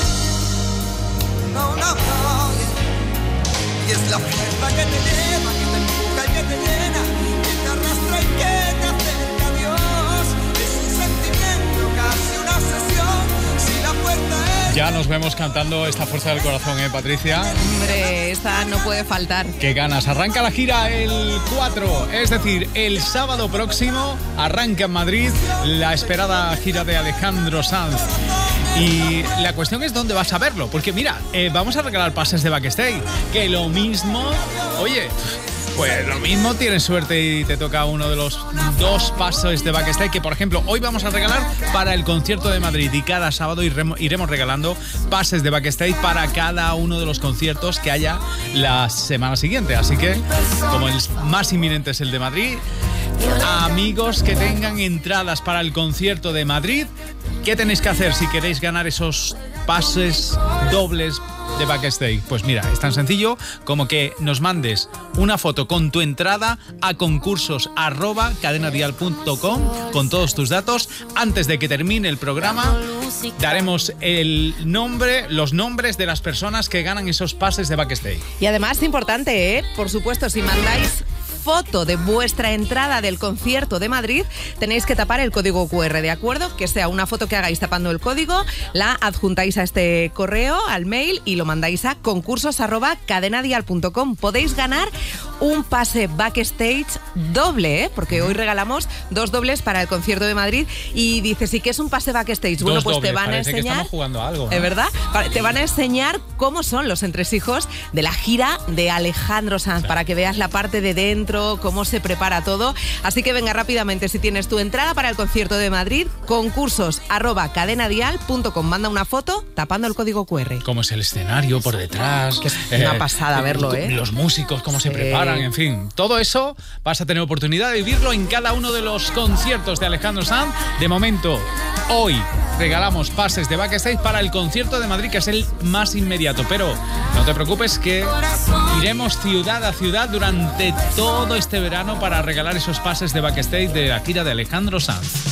No, no, no. Y es la fuerza que te lleva, que te empuja y que te llena, que te arrastra y que te acerca a Dios. Es un sentimiento, casi una obsesión, si la fuerza es Ya nos vemos cantando esta fuerza del corazón, ¿eh, Patricia? Hombre, esta no puede faltar. Qué ganas. Arranca la gira el cuatro, es decir, el sábado próximo arranca en Madrid la esperada gira de Alejandro Sanz. Y la cuestión es dónde vas a verlo, porque mira, eh, vamos a regalar pases de backstage, que lo mismo, oye, pues lo mismo tienes suerte y te toca uno de los dos pases de backstage que, por ejemplo, hoy vamos a regalar para el concierto de Madrid, y cada sábado iremos, iremos regalando pases de backstage para cada uno de los conciertos que haya la semana siguiente. Así que, como el más inminente es el de Madrid, amigos que tengan entradas para el concierto de Madrid, ¿qué tenéis que hacer si queréis ganar esos pases dobles de backstage? Pues mira, es tan sencillo como que nos mandes una foto con tu entrada a concursos arroba cadenadial punto com con todos tus datos. Antes de que termine el programa daremos el nombre, los nombres de las personas que ganan esos pases de backstage. Y además, importante, ¿eh? Por supuesto, si mandáis foto de vuestra entrada del concierto de Madrid, tenéis que tapar el código cu erre, ¿de acuerdo? Que sea una foto que hagáis tapando el código, la adjuntáis a este correo, al mail, y lo mandáis a concursos arroba cadenadial punto com. Podéis ganar un pase backstage doble, ¿eh? Porque hoy regalamos dos dobles para el concierto de Madrid. Y dices, ¿sí que es un pase backstage? Dos bueno, pues dobles. te van Parece a enseñar... que estamos jugando a algo, ¿no? ¿Es verdad? Te van a enseñar cómo son los entresijos de la gira de Alejandro Sanz, para que veas la parte de dentro, cómo se prepara todo. Así que venga rápidamente, si tienes tu entrada para el concierto de Madrid, concursos arroba cadenadial punto com. Manda una foto tapando el código cu erre. Cómo es el escenario por detrás. Que es una eh, pasada verlo, ¿eh? Los músicos, cómo sí. se preparan, en fin. Todo eso vas a tener oportunidad de vivirlo en cada uno de los conciertos de Alejandro Sanz. De momento, hoy regalamos pases de backstage para el concierto de Madrid, que es el más inmediato. Pero no te preocupes, que iremos ciudad a ciudad durante todo este verano para regalar esos pases de backstage de la gira de Alejandro Sanz.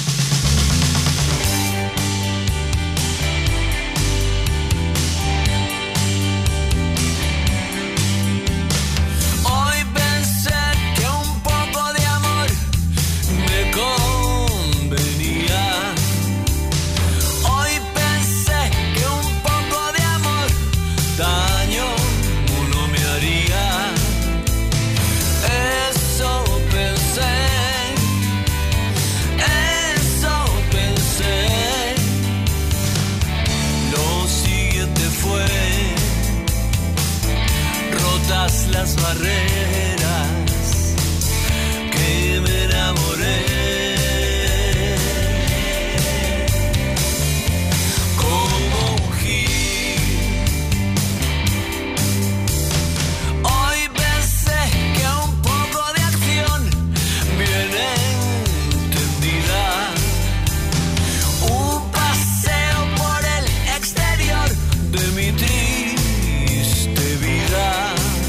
Las barreras que me enamoré, como un gil. Hoy pensé que un poco de acción bien entendida, un paseo por el exterior de mi triste vida.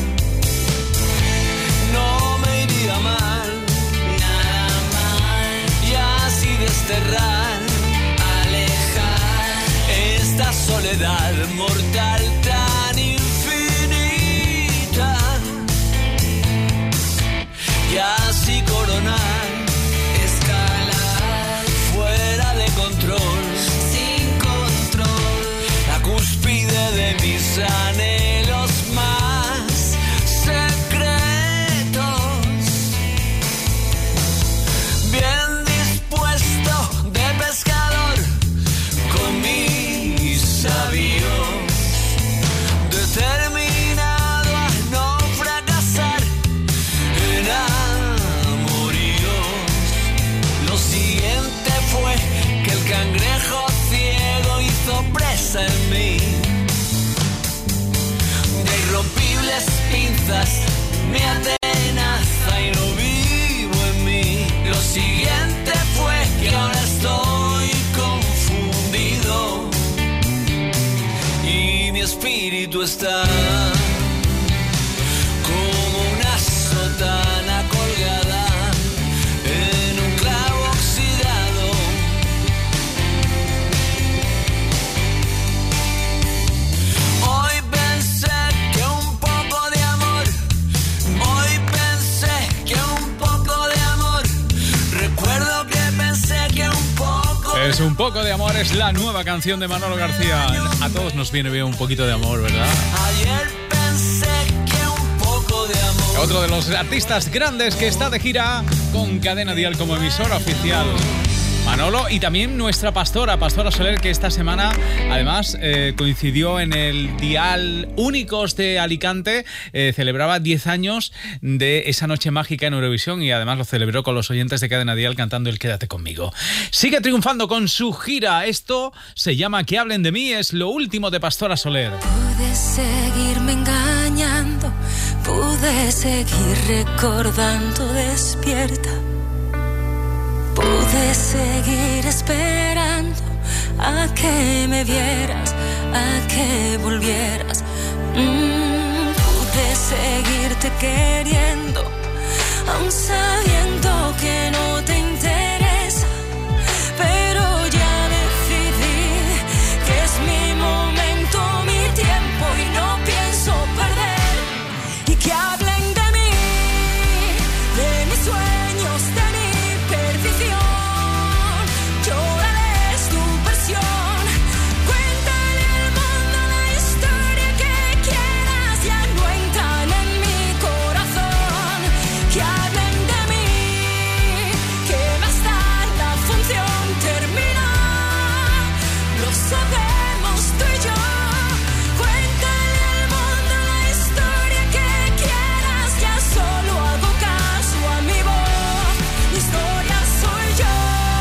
Desterrar, alejar esta soledad mortal tan infinita, y así coronar, escalar fuera de control, sin control, la cúspide de mis anhelos más secretos. Bien determinado a no fracasar en amoríos. Lo siguiente fue que el cangrejo ciego hizo presa en mí. De irrompibles pinzas me atenaza y no vivo en mí. Lo siguiente fue que ahora estoy confundido y mi espíritu está como una sotana colgada en un clavo oxidado. Hoy pensé que un poco de amor, hoy pensé que un poco de amor, recuerdo que pensé que un poco de Pues Un poco de amor es la nueva canción de Manolo García. A todos nos viene bien un poquito de amor, ¿verdad? Ayer pensé que un poco de amor. Otro de los artistas grandes que está de gira con Cadena Dial como emisora oficial. Manolo, y también nuestra pastora, Pastora Soler, que esta semana además eh, coincidió en el Dial Únicos de Alicante, eh, celebraba diez años de esa noche mágica en Eurovisión y además lo celebró con los oyentes de Cadena Dial cantando el Quédate conmigo. Sigue triunfando con su gira, esto se llama Que hablen de mí, es lo último de Pastora Soler. Pude seguirme engañando, pude seguir recordando despierta. Pude seguir esperando a que me vieras, a que volvieras. Mm, pude seguirte queriendo, aun sabiendo que no te interesa. Pero ya decidí que es mi momento, mi tiempo y no pienso perder. Y que hablen de mí, de mis sueños, de llorarles tu versión. Cuéntale al mundo la historia que quieras, ya no entran en mi corazón. Que hablen de mí, que más tarde la función termina. Lo sabemos tú y yo. Cuéntale al mundo la historia que quieras, ya solo hago caso a mi voz. Mi historia soy yo.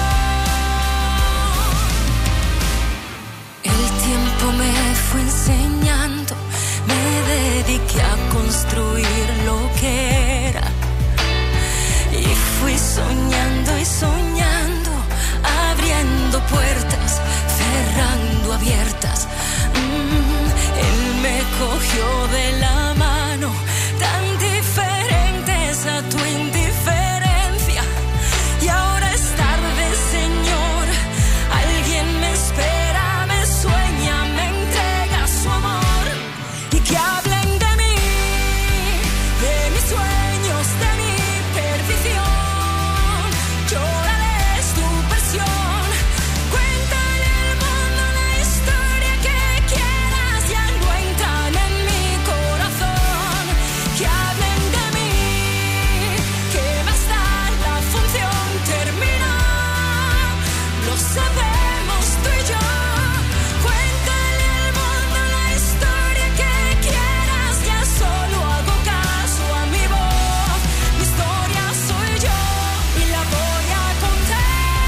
Me fue enseñando, me dediqué a construir lo que era y fui soñando y soñando, abriendo puertas, cerrando abiertas. Mm, él me cogió de la mano, tan diferentes a tu indiferencia, y ahora es tarde, Señor, alguien me espera, me sueña, me entrega su amor. Y que hablen de mí, de mis sueños, de mi perdición. Llórales tu versión. Cuéntale al mundo la historia que quieras, ya no entran en mi corazón. Que hablen de mí, que más tarde la función termina. Lo sabemos tú y yo. Cuéntale al mundo la historia que quieras, ya solo hago caso a mi voz. Mi historia soy yo y la voy a contar.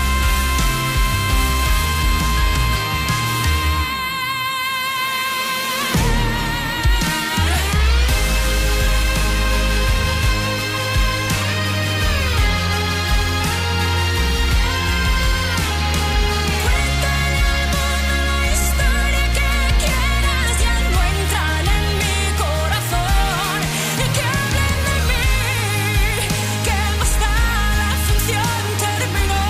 Cuéntale al mundo la historia que quieras, ya no entran en mi corazón. Y que hablen de mí, que más tarde la función terminó.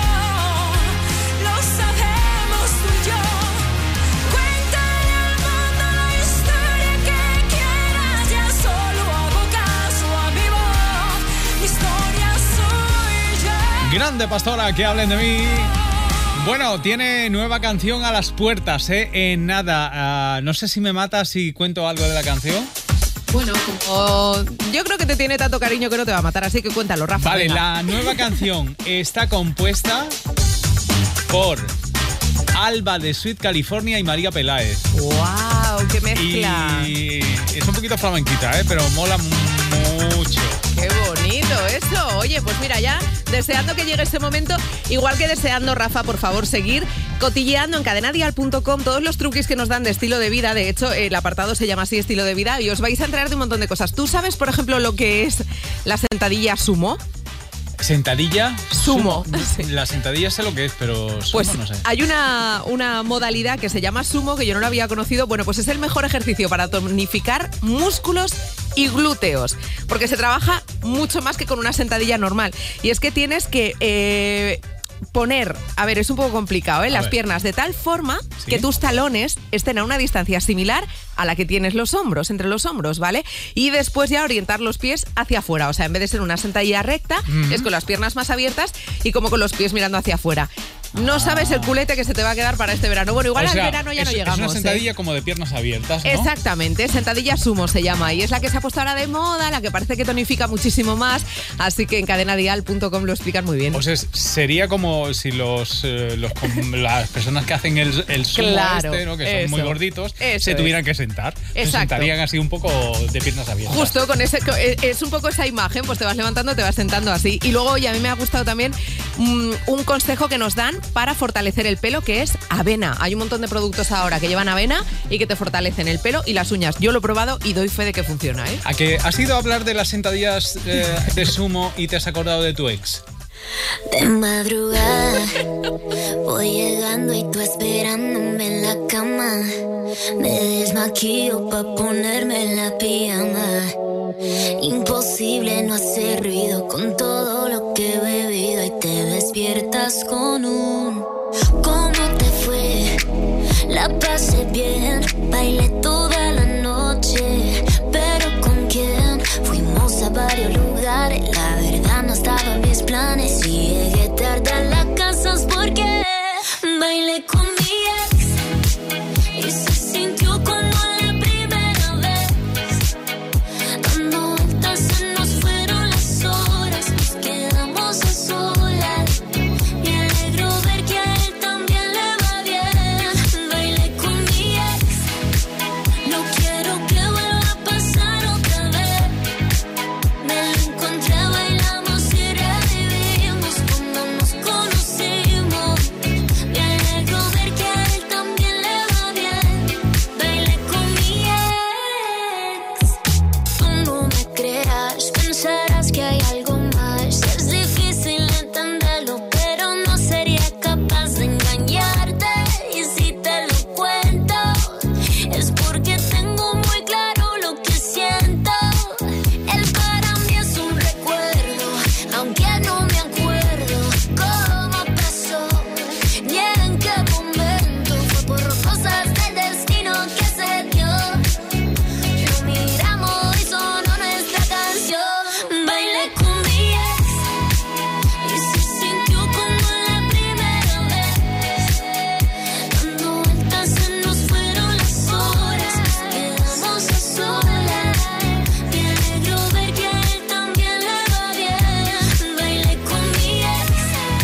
Lo sabemos tú y yo. Cuéntale al mundo la historia que quieras, ya solo hago caso a mi voz. Mi historia soy yo. Grande Pastora, que hablen de mí. Bueno, tiene nueva canción a las puertas, ¿eh? En nada, ah, no sé si me mata si cuento algo de la canción. Bueno, como yo creo que te tiene tanto cariño que no te va a matar, así que cuéntalo, Rafa. Vale, venga. la nueva canción está compuesta por Alba de Sweet California y María Peláez. ¡Wow! ¡Qué mezcla! Y es un poquito flamenquita, ¿eh? Pero mola mucho. ¡Qué bonito eso! Oye, pues mira, ya deseando que llegue ese momento, igual que deseando, Rafa, por favor, seguir cotilleando en cadena dial punto com todos los truquis que nos dan de estilo de vida. De hecho, el apartado se llama así, estilo de vida, y os vais a enterar de un montón de cosas. ¿Tú sabes, por ejemplo, lo que es la sentadilla sumo? ¿Sentadilla? Sumo. Sí. La sentadilla sé lo que es, pero sumo Pues no sé. hay una, una modalidad que se llama sumo, que yo no lo había conocido. Bueno, pues es el mejor ejercicio para tonificar músculos y glúteos, porque se trabaja mucho más que con una sentadilla normal. Y es que tienes que eh, poner, a ver, es un poco complicado, ¿eh? Las ver. piernas de tal forma ¿Sí? que tus talones estén a una distancia similar a la que tienes los hombros, entre los hombros, ¿vale? Y después ya orientar los pies hacia afuera. O sea, en vez de ser una sentadilla recta, Mm. es con las piernas más abiertas y como con los pies mirando hacia afuera. No sabes el culete que se te va a quedar para este verano. Bueno, igual O sea, al verano ya es, no llegamos. Es una sentadilla ¿eh? como de piernas abiertas, ¿no? Exactamente, sentadilla sumo se llama y es la que se ha puesto ahora de moda, la que parece que tonifica muchísimo más, así que en cadena dial punto com lo explican muy bien. O sea, sería como si los, eh, los las personas que hacen el, el sumo Claro, este, ¿no? Que son eso, muy gorditos, eso se tuvieran es. que sentar. Se Exacto. sentarían así un poco de piernas abiertas. Justo con ese, es un poco esa imagen, pues te vas levantando, te vas sentando así. Y luego, y a mí me ha gustado también um, un consejo que nos dan para fortalecer el pelo, que es avena. Hay un montón de productos ahora que llevan avena y que te fortalecen el pelo y las uñas. Yo lo he probado y doy fe de que funciona, ¿eh? ¿A que has ido a hablar de las sentadillas eh, de sumo y te has acordado de tu ex? De madrugada voy llegando y tú esperándome en la cama. Me desmaquillo pa' ponerme la pijama. Imposible no hacer ruido con todo lo que he bebido y te despiertas con un ¿cómo te fue? La pasé bien, bailé toda la noche, pero ¿con quién? Fuimos a varios lugares, la verdad no estaba en mis planes. Si llegué tarde a la casa es porque bailé con mi ex y se sintió como la primera vez. Dando vueltas se nos fueron las horas, nos quedamos a solas. Me alegro ver que a él también le va bien. Bailé con mi ex, no quiero que vuelva a pasar otra vez. Me lo encontré, bailamos y revivimos como nos conocimos. Me alegro ver que a él también le va bien. Bailé con mi ex. Tú no me creas, pensarás que hay algo más. Es difícil entenderlo, pero no sería capaz de engañarte. Y si te lo cuento, es porque tengo muy claro lo que siento. Él para mí es un recuerdo, aunque no me acuerdo cómo pasó, ni en qué momento. Fue por cosas del destino que se dio. Lo miramos y sonó nuestra canción. Bailé con mi ex y se sintió como la primera vez. Dando vueltas se nos fueron las horas, nos quedamos a solas. Me alegro ver que a él también le va bien. Bailé con mi ex,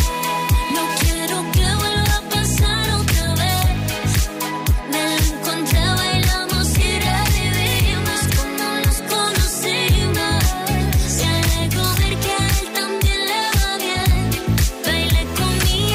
no quiero que vuelva a pasar otra vez. Me lo encontré, bailamos y revivimos como nos conocimos. Me alegro ver que a él también le va bien. Bailé con mi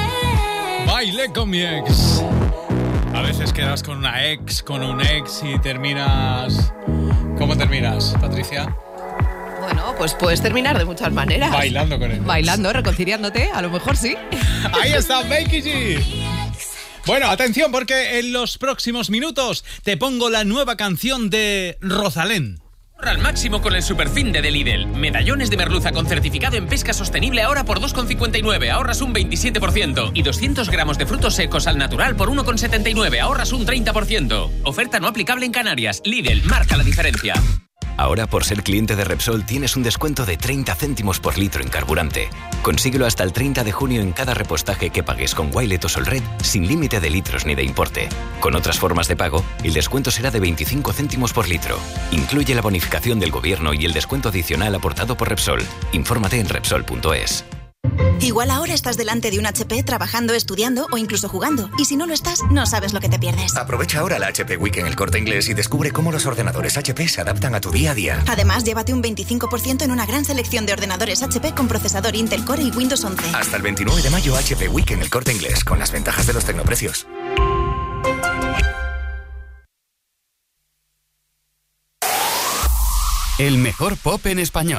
ex. Bailé con mi ex. A veces quedas con una ex, con un ex y terminas... ¿Cómo terminas, Patricia? Bueno, pues puedes terminar de muchas maneras. Bailando con él. Bailando, reconciliándote, a lo mejor sí. Ahí está, Becky G. Bueno, atención porque en los próximos minutos te pongo la nueva canción de Rosalén. Al máximo con el superfin de Lidl. Medallones de merluza con certificado en pesca sostenible ahora por dos con cincuenta y nueve, ahorras un veintisiete por ciento. Y doscientos gramos de frutos secos al natural por uno con setenta y nueve, ahorras un treinta por ciento. Oferta no aplicable en Canarias. Lidl, marca la diferencia. Ahora, por ser cliente de Repsol, tienes un descuento de treinta céntimos por litro en carburante. Consíguelo hasta el treinta de junio en cada repostaje que pagues con Wilet o Solred, sin límite de litros ni de importe. Con otras formas de pago, el descuento será de veinticinco céntimos por litro. Incluye la bonificación del gobierno y el descuento adicional aportado por Repsol. Infórmate en Repsol punto es. Igual ahora estás delante de un H P trabajando, estudiando o incluso jugando. Y si no lo estás, no sabes lo que te pierdes. Aprovecha ahora la H P Week en el Corte Inglés y descubre cómo los ordenadores H P se adaptan a tu día a día. Además, llévate un veinticinco por ciento en una gran selección de ordenadores H P con procesador Intel Core y Windows once. Hasta el veintinueve de mayo H P Week en el Corte Inglés, con las ventajas de los tecnoprecios. El mejor pop en español.